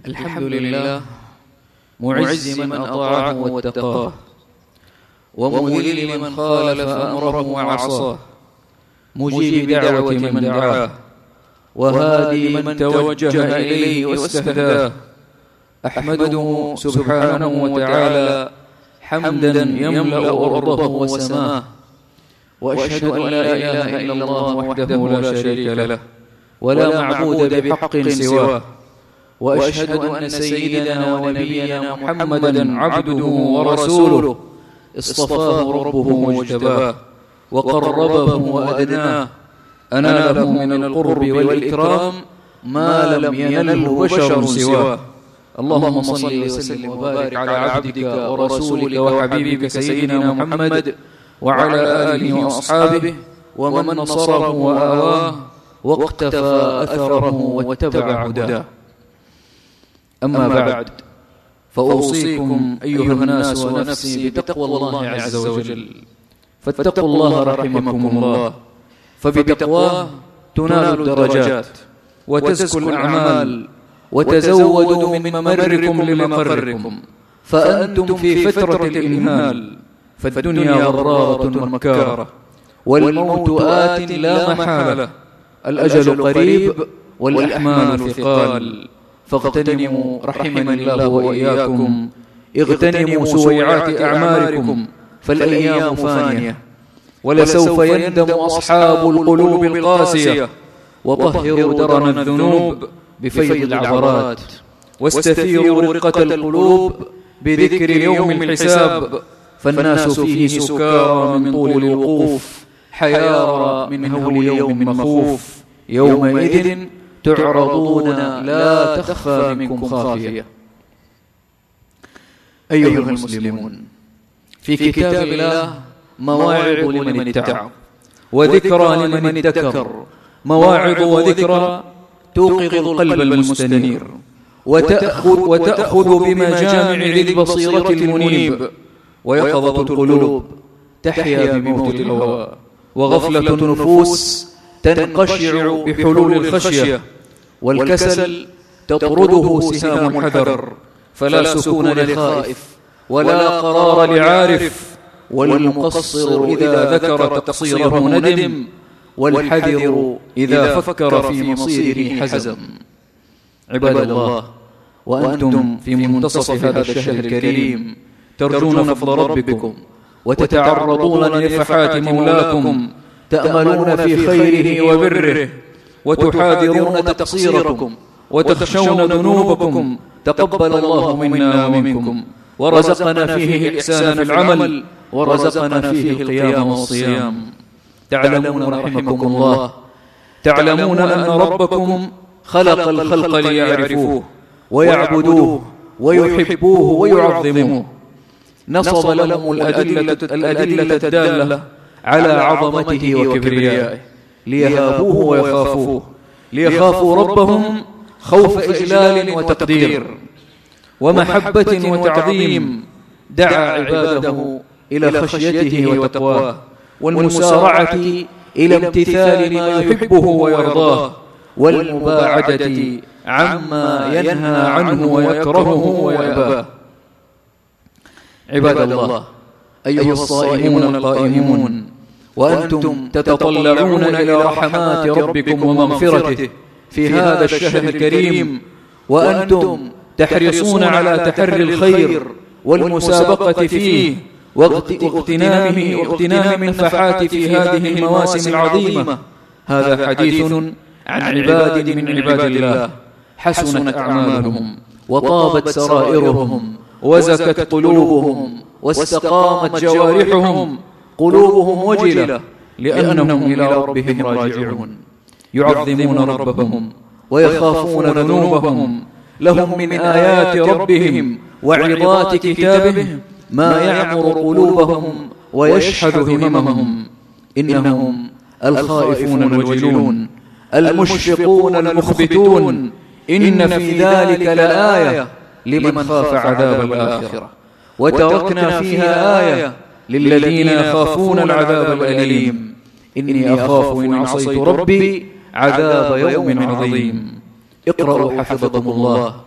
الحمد لله معز من أطاعه واتقاه، ومذل من خالف أمره وعصاه، مجيب دعوة من دعاه، وهادي من توجه إليه واستهداه. أحمده سبحانه وتعالى حمدا يملأ أرضه وسماه، وأشهد أن لا إله إلا الله وحده لا شريك له ولا معبود بحق سواه، وأشهد أن سيدنا ونبينا محمدا عبده ورسوله اصطفاه ربه واجتباه وقربه وأدناه، أناله من القرب والإكرام ما لم ينله بشر سواه. اللهم صل وسلم وبارك على عبدك ورسولك وحبيبك سيدنا محمد وعلى آله وأصحابه ومن نصره وآواه واقتفى أثره واتبع هداه. أما بعد، فأوصيكم أيها الناس ونفسي بتقوى الله عز وجل، فاتقوا الله رحمكم الله، فبتقواه تنال الدرجات وتزكو الأعمال، وتزودوا من ممركم لمقركم، فأنتم في فترة الإمهال، فالدنيا غرارة مكارة، والموت آت لا محالة، الأجل قريب والأحمال ثقال، فاغتنموا رحمني الله وإياكم، اغتنموا سويعات أعماركم، فالأيام فانية، ولسوف يندم أصحاب القلوب القاسية. وطهروا درن الذنوب بفيض العبرات، واستثيروا رقة القلوب بذكر يوم الحساب، فالناس فيه سكارى من طول الوقوف، حيارى من هول يوم مخوف، يومئذ تعرضون لا تخفى منكم خافية. أيها المسلمون، في كتاب الله مواعظ لمن اتعظ، وذكرى لمن ادكر، مواعظ وذكرى توقظ القلب المستنير، وتأخذ بمجامع للبصيرة المنيب، ويقظة القلوب تحيا بموت الهوى، وغفلة النفوس تنقشع بحلول الخشية، والكسل تطرده سهام الحذر، فلا سكون لخائف ولا قرار لعارف، والمقصر إذا ذكر تقصيره ندم، والحذر إذا فكر في مصيره حزم. عباد الله، وأنتم في منتصف هذا الشهر الكريم ترجون فضل ربكم، وتتعرضون لنفحات مولاكم، تأملون في خيره وبره، وتحاذرون تقصيركم، وتخشون ذنوبكم. تقبل الله منا ومنكم، ورزقنا فيه الإحسان في العمل، ورزقنا فيه القيام والصيام. تعلمون رحمكم الله، تعلمون أن ربكم خلق الخلق ليعرفوه ويعبدوه ويحبوه ويعظموه، نصب لهم الأدلة الدالة على عظمته وكبريائه، ليهابوه ويخافوه، ليخافوا ربهم خوف إجلال وتقدير ومحبة وتعظيم. دعا عباده إلى خشيته وتقواه، والمسارعة إلى امتثال ما يحبه ويرضاه، والمباعدة عما ينهى عنه ويكرهه ويأباه. عباد الله، أيها الصائمون القائمون، وأنتم تتطلعون إلى رحمات ربكم ومغفرته في هذا الشهر الكريم، وأنتم تحرصون على تحري الخير والمسابقة فيه، واغتنام النفحات في هذه المواسم العظيمة. هذا حديث عن عباد من عباد الله حسنت أعمالهم، وطابت سرائرهم، وزكت قلوبهم، واستقامت جوارحهم، قلوبهم وجلة لأنهم إلى ربهم راجعون، يعظمون ربهم ويخافون ذنوبهم. لهم من آيات ربهم وعظات كتابه ما يعمر قلوبهم ويشحذ هممهم. إنهم الخائفون الوجلون، المشفقون المخبتون، إن في ذلك لآية لمن خاف عذاب الآخرة، وتركنا فيها آية للذين يخافون العذاب الأليم. إني أخاف إن عصيت ربي عذاب يوم عظيم. اقرأوا حفظكم الله،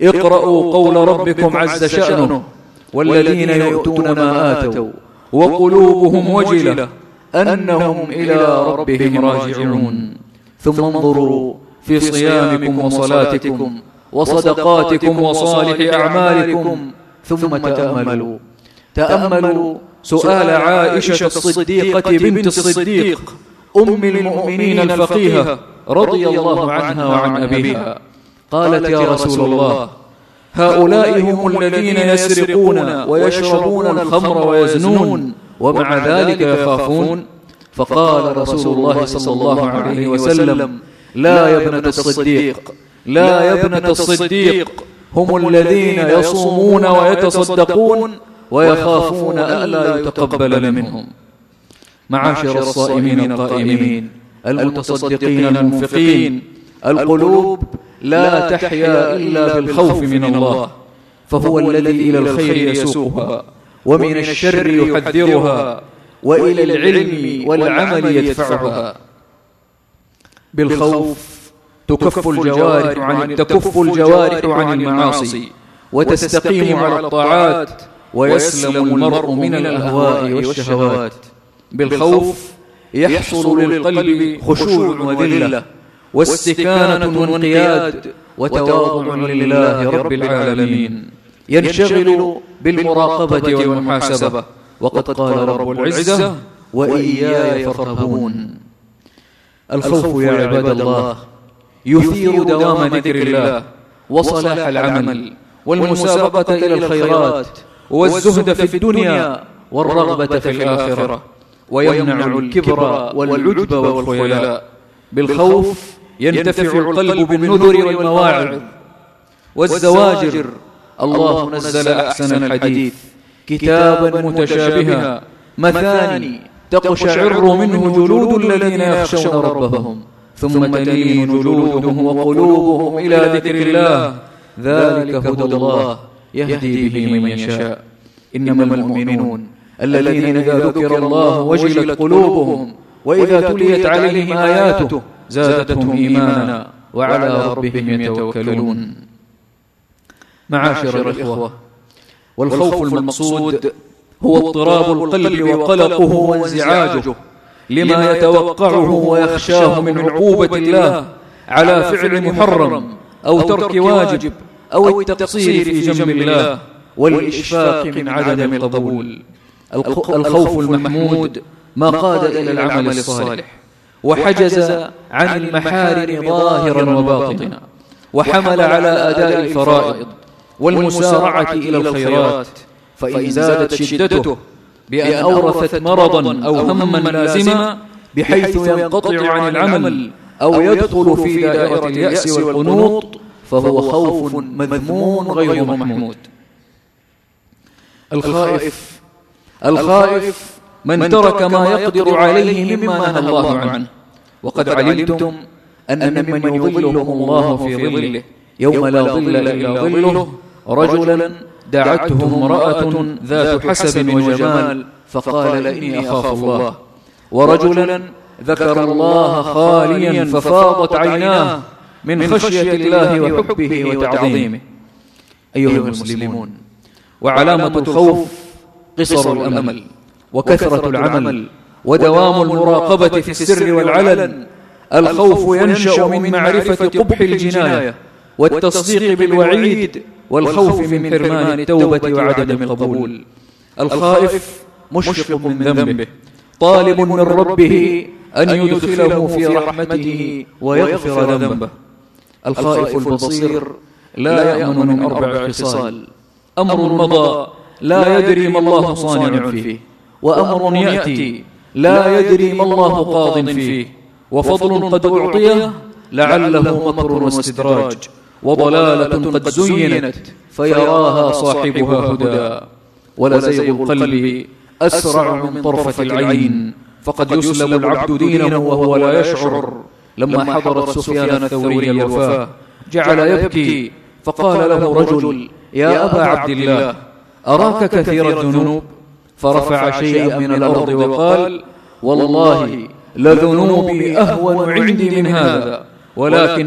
اقرأوا قول ربكم عز شأنه والذين يؤتون ما آتوا وقلوبهم وجلة أنهم إلى ربهم راجعون ثم انظروا في صيامكم وصلاتكم وصدقاتكم وصالح أعمالكم ثم تأملوا سؤال عائشة الصديقة بنت الصديق أم المؤمنين الفقيهة رضي الله عنها وعن أبيها. قالت: يا رسول الله، هؤلاء هم الذين يسرقون ويشربون الخمر ويزنون ومع ذلك يخافون. فقال رسول الله صلى الله عليه وسلم: لا يا ابنة الصديق، لا يا ابنة الصديق، هم الذين يصومون ويتصدقون ويخافون ألا يتقبل منهم. معاشر الصائمين القائمين المتصدقين المنفقين، القلوب لا تحيا إلا بالخوف من الله، فهو الذي إلى الخير يسوقها ومن الشر يحذرها وإلى العلم والعمل يدفعها. بالخوف تكف الجوارح عن المعاصي وتستقيم على الطاعات ويسلم المرء من الأهواء والشهوات. بالخوف يحصل للقلب خشوع وذلة واستكانة وانقياد وتواضع لله رب العالمين، ينشغل بالمراقبة والمحاسبة. وقد قال رب العزة: وإياي فارهبون. الخوف يا عباد الله يثير دوام ذكر الله وصلاح العمل والمسابقة إلى الخيرات والزهد في الدنيا والرغبة في الآخرة، ويمنع الكبر والعجب والخيلاء. بالخوف ينتفع القلب بالنذر والمواعظ والزواجر. الله نزل أحسن الحديث كتابا متشابها مثاني تقشعر منه جلود الذين يخشون ربهم ثم تلين جلودهم وقلوبهم إلى ذكر الله، ذلك هدى الله يهدي به من يشاء. إنما المؤمنون الذين إذا ذكر الله وجلت قلوبهم وإذا تليت عليهم آياته زادتهم إيمانا وعلى ربهم يتوكلون. معاشر الإخوة، والخوف المقصود هو اضطراب القلب وقلقه وانزعاجه لما يتوقعه ويخشاه من عقوبة الله على فعل محرم أو ترك واجب أو التقصير في جنب الله والإشفاق من عدم القبول. الخوف المحمود ما قاد إلى العمل الصالح وحجز عن المحارم ظاهرا وباطنا وحمل على أداء الفرائض والمسارعة إلى الخيرات، فإن زادت شدته بأن أورثت مرضا أو هما لازما بحيث ينقطع عن العمل أو يدخل في دائرة اليأس والقنوط فهو خوف مذموم غير محمود. الخائف من ترك ما يقدر عليه مما نهى الله عنه. وقد علمتم أن ممن يظلهم الله في ظله يوم لا ظل إلا ظله رجلا دعته امرأة ذات حسب وجمال فقال: إني أخاف الله، ورجلا ذكر الله خاليا ففاضت عيناه من خشية الله وحبه وتعظيمه. أيها المسلمون، وعلامة الخوف قصر الأمل وكثرة العمل ودوام المراقبة في السر والعلن. الخوف ينشأ من معرفة قبح الجناية والتصديق بالوعيد والخوف من حرمان التوبة وعدم القبول. الخائف مشفق من ذنبه طالب من ربه أن يدخله في رحمته ويغفر ذنبه. الخائف البصير لا يأمن من 4 خصال: أمر مضى لا يدري ما الله صانع فيه، وأمر يأتي لا يدري ما الله قاض فيه، وفضل قد أعطيه لعله مكر واستدراج، وضلالة قد زينت فيراها صاحبها هدى. ولزيغ القلب أسرع من طرفة العين، فقد يسلب العبد دينه وهو لا يشعر. لما حضرت سفيان الثوري الوفاة جعل يبكي، فقال له رجل: يا أبا عبد الله، أراك كثير الذنوب؟ فرفع شيئا من الأرض وقال: والله لذنوبي أهون عندي من هذا، ولكن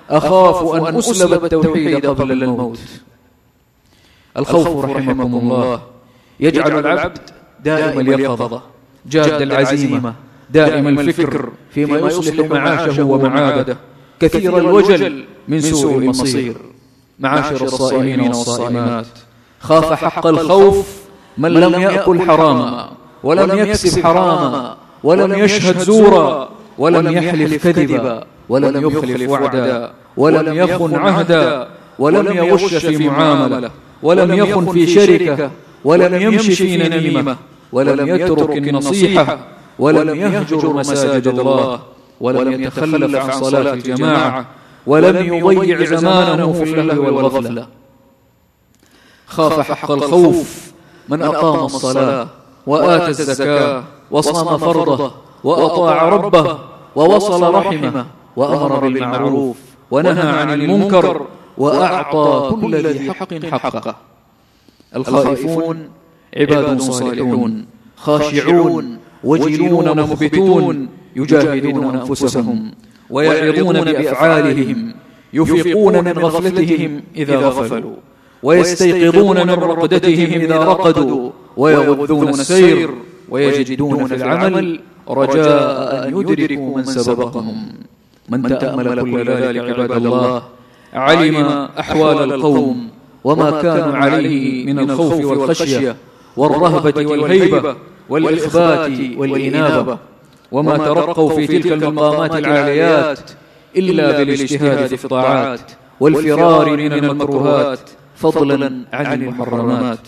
أخاف أن أسلب التوحيد قبل الموت. الخوف رحمكم الله يجعل العبد دائم اليقظة، جاد العزيمة، دائم الفكر فيما يصلح معاشه ومعاده، كثير الوجل من سوء المصير. معاشر الصائمين والصائمات، خاف حق الخوف من لم يأكل حراما، ولم يكسب حراما، ولم يشهد زورا، ولم يحلف كذبا، ولم يخلف وعدا، ولم يخن عهدا، ولم يغش في معاملة، ولم يخن في شركة، ولم يمشي في نميمة، ولم يترك النصيحة، ولم يهجر مساجد الله، ولم يتخلف عن صلاة الجماعة، ولم يضيع زمانه في اللهو والغفلة. خاف حق الخوف من أقام الصلاة وآتى الزكاة وصام فرضه وأطاع ربه ووصل رحمه وأمر بالمعروف ونهى عن المنكر وأعطى كل ذي حق حقه. الخائفون عباد صالحون خاشعون وجلون مخبتون، يجاهدون أنفسهم ويعظون بأفعالهم، يفيقون من غفلتهم إذا غفلوا، ويستيقظون من رقدتهم إذا رقدوا، ويغذون السير، ويجدون في العمل رجاء أن يدركوا من سبقهم. من تأمل كل ذلك عباد الله علم أحوال القوم وما كانوا عليه من الخوف والخشية والرهبة والهيبة والإخبات والإنابة، وما ترقوا في تلك المقامات العاليات إلا بالاجتهاد في الطاعات والفرار من المكروهات، فضلا عن المحرمات.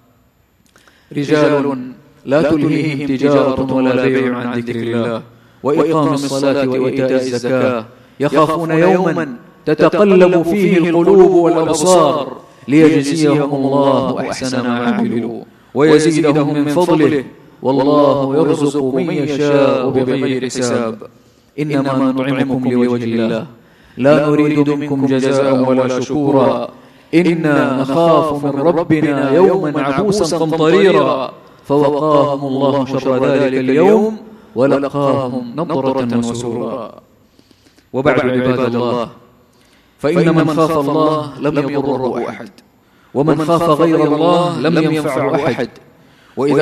رجال لا تلهيهم تجارة ولا بيع عن ذكر الله وإقام الصلاة وإيتاء الزكاة، يخافون يوما تتقلب فيه القلوب والأبصار، ليجزيهم الله أحسن ما عملوا ويزيدهم من فضله، والله يرزق من يشاء بغير حساب. إنما نطعمكم لوجه الله لا نريد منكم جزاء ولا شكورا، إنا نخاف من ربنا يوما عبوسا قمطريرا، فوقاهم الله شر ذلك اليوم ولقاهم نضرة وسرورا. وبعد عباد الله، فإن من خاف الله لم يضره أحد، ومن خاف غير الله لم ينفعه أحد. وإذا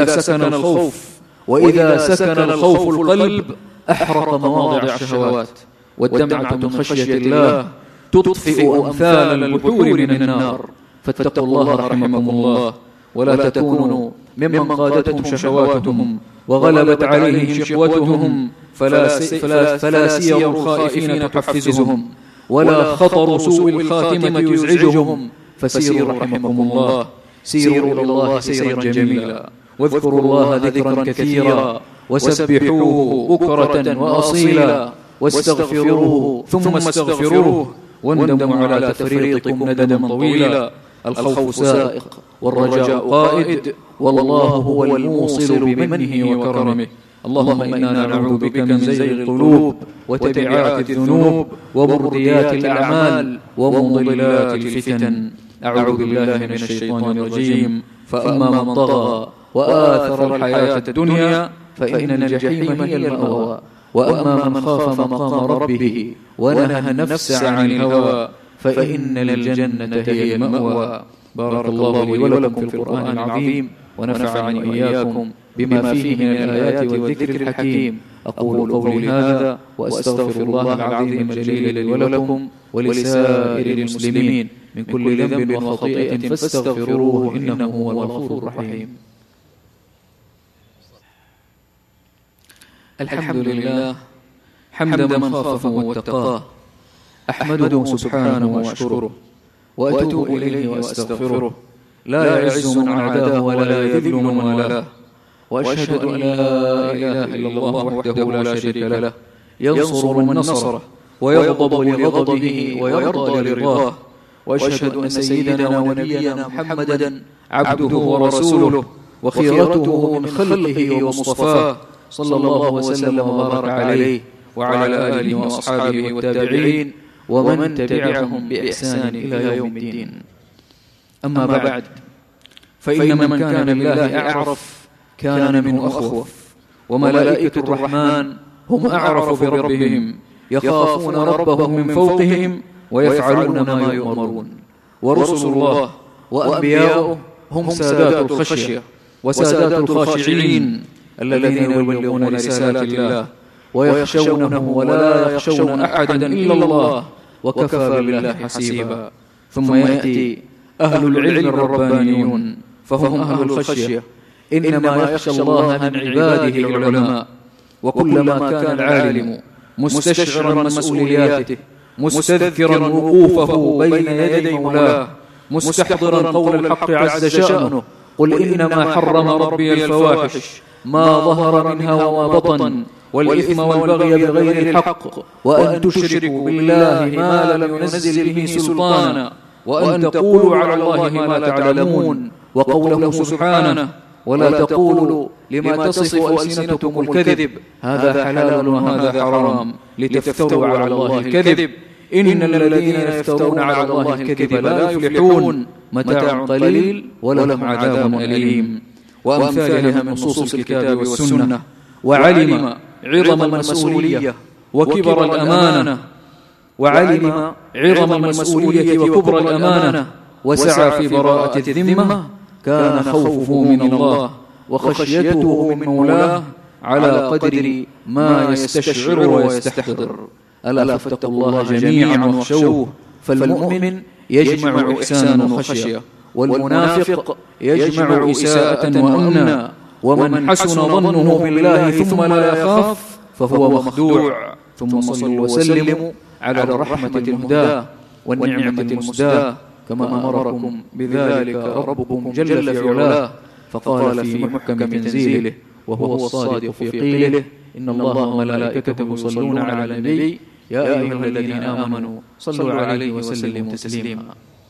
سكن الخوف القلب أحرق مواضع الشهوات، والدمعة من خشية الله تطفئ أمثال البحور من النار. فاتقوا الله رحمكم الله، ولا تكونوا ممن قادتهم شهواتهم وغلبت عليهم شقوتهم، فلا سير الخائفين تحفزهم، ولا خطر سوء الخاتمة يزعجهم. فسيروا رحمكم الله، سيروا إلى الله سيرا جميلا، واذكروا الله ذكرا كثيرا، وسبحوه بكرة وأصيلا، واستغفروه ثم استغفروه، واندموا على تفريطكم ندما طويلا. الخوف سائق والرجاء قائد، والله هو الموصل بمنه وكرمه. اللهم إنا نعوذ بك من زيغ القلوب وتبعات الذنوب ومرديات الأعمال ومضلات الفتن. أعوذ بالله من الشيطان الرجيم. فأما من طغى وآثر الحياة الدنيا فإن الجحيم هي المأوى، وأما من خاف مقام ربه ونهى النفس عن الهوى فإن الجنة هي المأوى. بارك الله لي ولكم في القرآن العظيم، ونفعني وإياكم بما فيه من الآيات والذكر الحكيم. أقول قولي هذا وأستغفر الله العظيم الجليل لي ولكم ولسائر المسلمين من كل ذنب وخطيئة، فاستغفروه إنه هو الغفور الرحيم. الحمد لله حمد من خافه واتقاه، أحمده سبحانه وأشكره، وأتوب إليه وأستغفره. لا يعز من عاداه ولا يذل من والاه، وأشهد أن لا إله إلا الله وحده لا شريك له، ينصر من نصره ويغضب لغضبه ويرضى لرضاه. وأشهد أن سيدنا ونبينا محمدا عبده ورسوله وخيرته من خلقه ومصطفاه، صلى الله وسلم وبارك عليه وعلى آله وأصحابه والتابعين ومن تبعهم بإحسان إلى يوم الدين. أما بعد، فإن من كان بالله أعرف كان منه أخوف، وملائكة الرحمن هم أعرف بربهم، يخافون ربهم من فوقهم ويفعلون ما يؤمرون. ورسل الله وأنبياؤه هم سادات الخشية وسادات الخاشعين الذين يبلغون رسالات الله ويخشونه ولا يخشون أحدا إلا الله وكفى بالله حسيبا. ثم يأتي أهل العلم الربانيون فهم أهل الخشية، إنما يخشى الله من عباده العلماء. وكلما كان العالم مستشعرا مسؤولياته مستذكرا وقوفه بين يدي مولاه مستحضرا قول الحق عز شأنه قل إنما حرم ربي الفواحش ما ظهر منها وما بطن والإثم والبغي بغير الحق وأن تشركوا بالله ما لم ينزل به سلطانا وأن تقولوا على الله ما لا تعلمون. وقوله سبحانه ولا تقولوا لما تصف ألسنتكم الكذب هذا حلال وهذا حرام لتفتروا على الله الكذب إن الذين يفترون على الله الكذب لا يفلحون متاع قليل ولهم عذاب أليم. وأمثالها من نصوص الكتاب والسنة. وعلم عظم المسؤولية وكبر الأمانة وكبر الأمانة وسعى في براءة الذمة كان خوفه من الله وخشيته من مولاه على قدر ما يستشعر ويستحضر. ألا فاتقوا الله جميعا واخشوه. فالمؤمن يجمع إحسانا وخشية، والمنافق يجمع إساءة وأمنا، ومن حسن ظنه بالله ثم لا يخاف فهو مخدوع. ثم صلوا وسلموا على الرحمة المهداة والنعمة المسداة كما أمركم بذلك ربكم جل في علاه، فقال في محكم تنزيله وهو الصادق في قيله إن الله وملائكته يصلون على النبي يا أيها الذين آمنوا صلوا عليه وسلموا تسليما.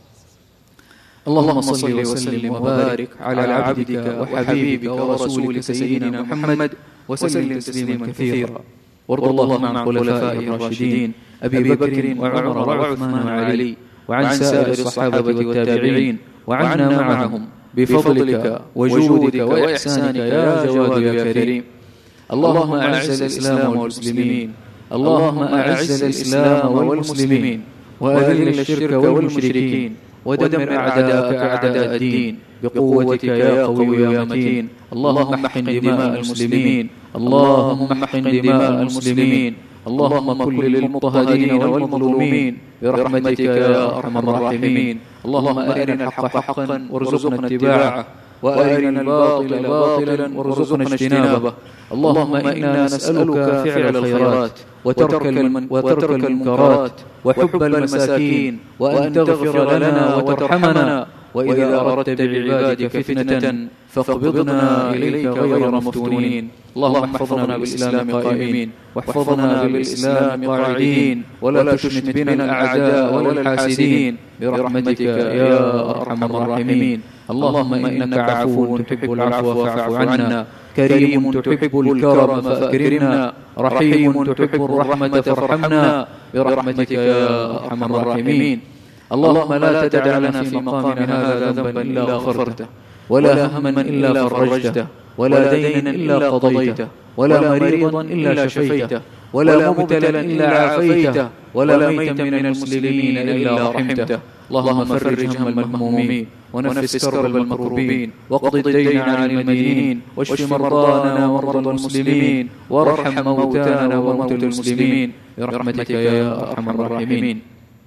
اللهم صل وسلم وبارك على عبدك وحبيبك ورسولك سيدنا محمد وسلم تسليما كثيرا. وارض اللهم عن خلفائه الراشدين أبي بكر وعمر وعثمان وعلي وعن سائر الصحابة والتابعين وعنا معهم بفضلك وجودك وإحسانك يا جواد يا كريم. اللهم أعز الإسلام والمسلمين، اللهم أعز الإسلام والمسلمين وأذل الشرك والمشركين ودمر أعداءك أعداء الدين بقوتك يا قوي يا متين. اللهم احقن دماء المسلمين، اللهم احقن دماء المسلمين، اللهم كن للمضطهدين والمظلومين برحمتك يا أرحم الراحمين. اللهم أرنا الحق حقا وارزقنا اتباعه وأرنا الباطل باطلا وارزقنا اجتنابه. اللهم إنا نسألك فعل الخيرات وترك المنكرات وحب المساكين وأن تغفر لنا وترحمنا، وإذا أردت بعبادك فتنة فاقبضنا إليك غير مفتونين. اللهم احفظنا بالإسلام قائمين واحفظنا بالإسلام قاعدين ولا تشمت بنا الأعداء ولا الحاسدين برحمتك يا أرحم الراحمين. اللهم إنك عفو تحب العفو فاعف عنا، كريم تحب الكرم فأكرمنا، رحيم تحب الرحمة فارحمنا برحمتك يا أرحم الراحمين. اللهم لا تدع لنا في مقامنا هذا ذنبا إلا غفرته ولا هما إلا فرجته ولا دينا إلا قضيته ولا مريضا إلا شفيته ولا مبتلا إلا عافيته ولا ميتا من المسلمين إلا رحمته. اللهم فرج هم المهمومين ونفس كرب المكروبين واقض الدين عن المدينين واشف مرضانا ومرضى المسلمين وارحم موتانا وموتى المسلمين برحمتك يا أرحم الراحمين.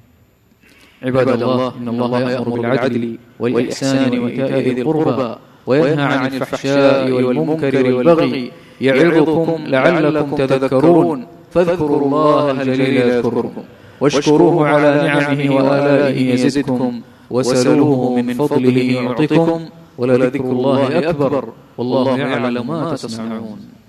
عباد الله، إن الله يأمر بالعدل والإحسان وإيتاء ذي القربى وينهى عن الفحشاء والمنكر والبغي يعظكم لعلكم تذكرون. فاذكروا الله الجليل يذكركم واشكروه على نعمه وآلائه يزدكم وسلوه من فضله يعطكم ولذكر الله أكبر والله يعلم ما تصنعون.